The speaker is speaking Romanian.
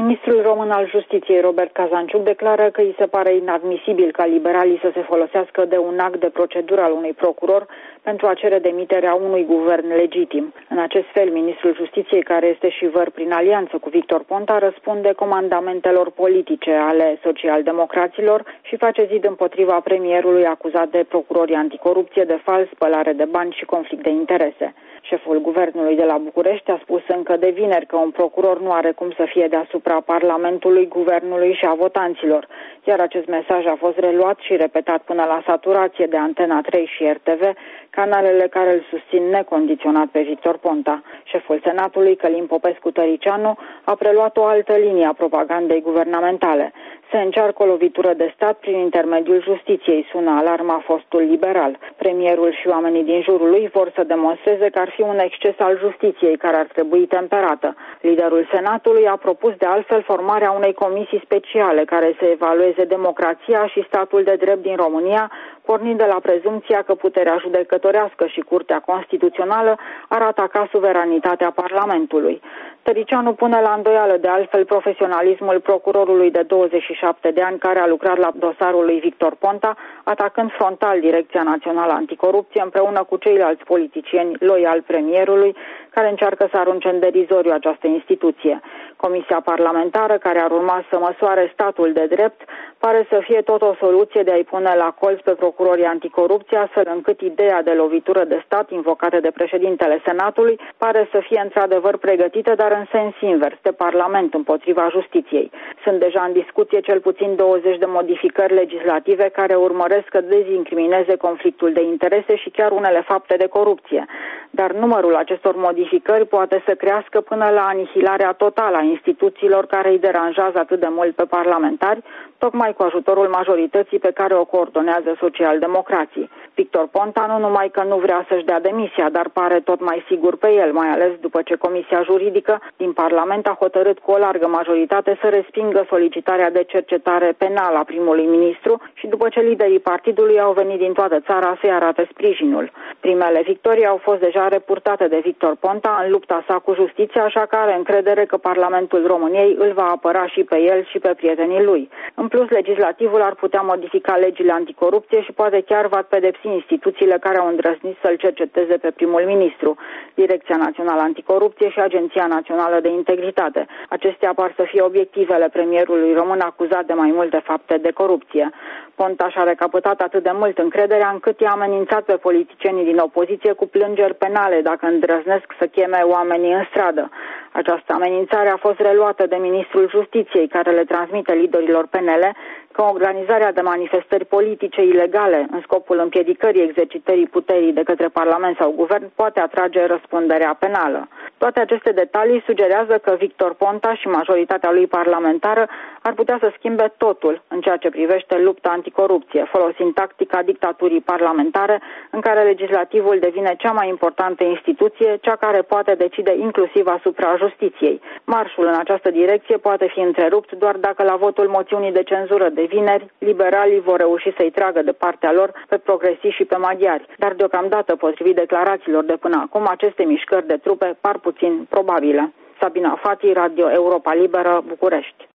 Ministrul român al Justiției, Robert Cazanciuc, declară că îi se pare inadmisibil ca liberalii să se folosească de un act de procedură al unui procuror pentru a cere demiterea unui guvern legitim. În acest fel, Ministrul Justiției, care este și văr prin alianță cu Victor Ponta, răspunde comandamentelor politice ale socialdemocraților și face zid împotriva premierului acuzat de procurorii anticorupție, de fals, spălare de bani și conflict de interese. Șeful guvernului de la București a spus încă de vineri că un procuror nu are cum să fie deasupra Parlamentului, guvernului și a votanților, iar acest mesaj a fost reluat și repetat până la saturație de Antena 3 și RTV, canalele care îl susțin necondiționat pe Victor Ponta. Șeful Senatului, Călin Popescu-Tăricianu, a preluat o altă linie a propagandei guvernamentale. Se încearcă o lovitură de stat prin intermediul justiției, sună alarma fostul liberal. Premierul și oamenii din jurul lui vor să demonstreze că ar fi un exces al justiției care ar trebui temperată. Liderul Senatului a propus de altfel formarea unei comisii speciale care să evalueze democrația și statul de drept din România, pornind de la prezumția că puterea judecătorească și Curtea Constituțională ar ataca suveranitatea Parlamentului. Tăricianu pune la îndoială de altfel profesionalismul procurorului de 27 de ani care a lucrat la dosarul lui Victor Ponta, atacând frontal Direcția Națională Anticorupție împreună cu ceilalți politicieni loiali premierului care încearcă să arunce în derizoriu această instituție. Comisia parlamentară, care ar urma să măsoare statul de drept, pare să fie tot o soluție de a-i pune la colț pe procurorii anticorupție, astfel încât ideea de lovitură de stat invocată de președintele Senatului pare să fie într-adevăr pregătită, dar în sens invers, de Parlament împotriva justiției. Sunt deja în discuție cel puțin 20 de modificări legislative care urmăresc să dezincrimineze conflictul de interese și chiar unele fapte de corupție. Dar numărul acestor modificări poate să crească până la anihilarea totală a instituțiilor care îi deranjează atât de mult pe parlamentari, tocmai cu ajutorul majorității pe care o coordonează socialdemocrații. Victor Ponta nu numai că nu vrea să-și dea demisia, dar pare tot mai sigur pe el, mai ales după ce Comisia Juridică din Parlament a hotărât cu o largă majoritate să respingă solicitarea de cercetare penală a primului ministru și după ce liderii partidului au venit din toată țara să-i arate sprijinul. Primele victorii au fost deja reportate de Victor Ponta în lupta sa cu justiția, așa că are încredere că Parlamentul României îl va apăra și pe el și pe prietenii lui. În plus, legislativul ar putea modifica legile anticorupție și poate chiar va pedepsi instituțiile care au îndrăznit să-l cerceteze pe primul ministru, Direcția Națională Anticorupție și Agenția Națională de Integritate. Acestea par să fie obiectivele premierului român acuzat de mai multe fapte de corupție. Ponta și-a recapătat atât de mult încrederea încât i-a amenințat pe politicienii din opoziție cu plângeri penale dacă îndrăznesc să cheme oamenii în stradă. Această amenințare a fost reluată de ministrul Justiției, care le transmite liderilor PNL că organizarea de manifestări politice ilegale în scopul împiedicării exercitării puterii de către Parlament sau Guvern poate atrage răspunderea penală. Toate aceste detalii sugerează că Victor Ponta și majoritatea lui parlamentară ar putea să schimbe totul în ceea ce privește lupta anticorupție, folosind tactica dictaturii parlamentare în care legislativul devine cea mai importantă instituție, cea care poate decide inclusiv asupra justiției. Marșul în această direcție poate fi întrerupt doar dacă la votul moțiunii de cenzură de vineri, liberalii vor reuși să-i tragă de partea lor pe progresiști și pe maghiari. Dar deocamdată, potrivit declarațiilor de până acum, aceste mișcări de trupe par puțin probabile. Sabina Fati, Radio Europa Liberă, București.